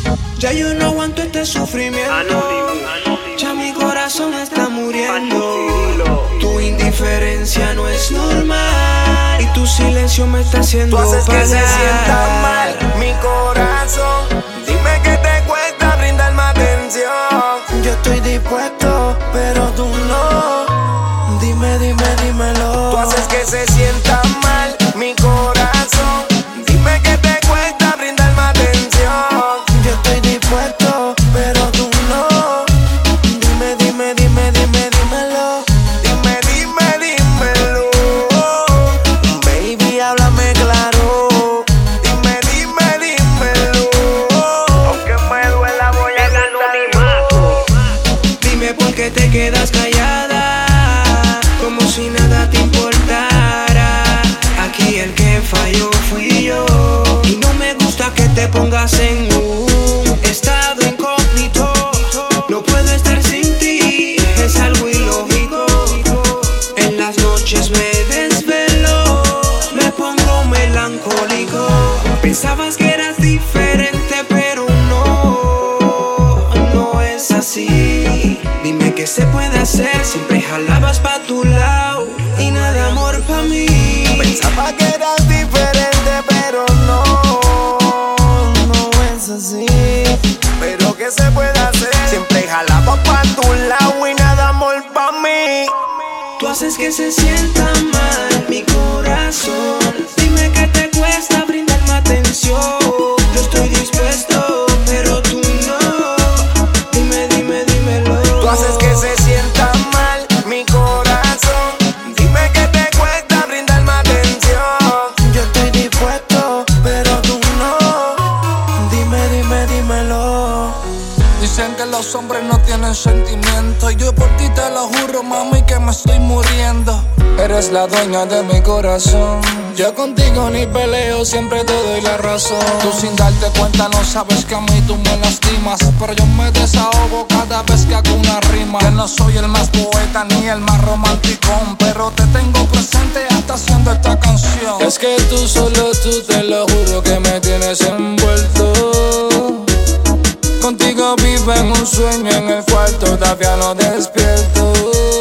Ya yo no aguanto este sufrimiento. Ya mi corazón está muriendo. Tu indiferencia no es normal y tu silencio me está haciendo Tú haces que se pagar. sienta mal mi corazón. Dime que te cuesta brindarme atención. Yo estoy dispuesto, pero tú no. Dímelo. Tú haces que se sienta mal mi corazón. Dime que te cuesta brindarme atención. Yo estoy dispuesto, pero tú no. Dímelo. Dímelo. Baby, háblame claro. Dímelo. Aunque me duela, voy a anonimato. Dime por qué te quedas callada, como si nada te importara. Aquí el que falló fui yo, y no me gusta que te pongas en un estado incógnito. No puedo estar sin ti, es algo ilógico. En las noches me desvelo, me pongo melancólico. Pensabas que eras diferente, pero no es así. Dime qué se puede hacer, siempre jalabas pa' tu lado y nada amor pa' mí. Pensaba que eras diferente, pero no es así. Pero ¿qué se puede hacer? Siempre jalaba pa' tu lado y nada amor pa' mí. Tú haces que se sienta mal mi corazón. Dime que te cuesta brindarme atención. Yo estoy dispuesto, pero tú no. Dímelo. Tú haces que se sienta mal mi corazón. Dime que te cuesta brindarme atención. Yo estoy dispuesto, pero tú no. Dímelo. Dicen que los hombres no tienen sentimiento. Y yo por ti te lo juro, mami, que me estoy muriendo. Eres la dueña de mi corazón. Yo contigo ni peleo, siempre te doy la razón. Tú sin darte cuenta no sabes que a mí tú me lastimas, pero yo me desahogo cada vez que hago una rima. Que no soy el más poeta ni el más romanticón, pero te tengo presente hasta haciendo esta canción. Es que solo tú, te lo juro que me tienes envuelto. Contigo vivo en un sueño en el cual todavía no despierto.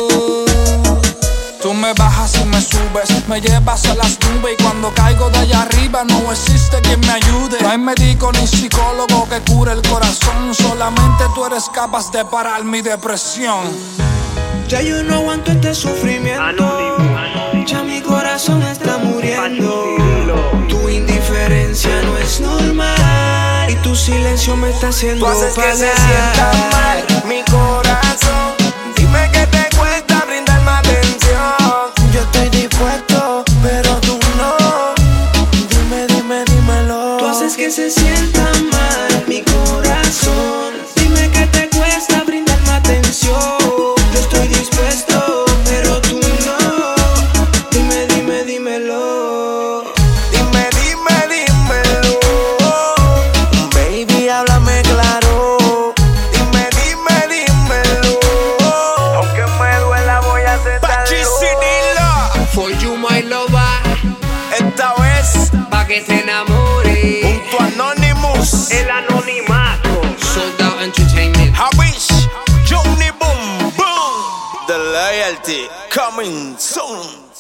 Tú me bajas y me subes, me llevas a las nubes. Y cuando caigo de allá arriba no existe quien me ayude. No hay médico ni psicólogo que cure el corazón. Solamente tú eres capaz de parar mi depresión. Ya yo no aguanto este sufrimiento. Ya mi corazón está muriendo. Tu indiferencia no es normal y tu silencio me está haciendo Tú haces pagar. que se sienta mal mi corazón. Dime que te cuesta brindarme atención. Yo estoy dispuesto, pero tú no. Dímelo. Tú haces que se sienta mal mi corazón. Dime que te cuesta brindarme atención. Yo estoy dispuesto, pero tú no. Dímelo. Dímelo. Baby, háblame claro. Dímelo. Aunque me duela, voy a aceptarlo. For you, my lover. Esta vez, Pa' que se enamore. junto a Anonymous, El anonimato. Sold Out Entertainment. Hawish, Johnny Boom Boom. The loyalty coming soon.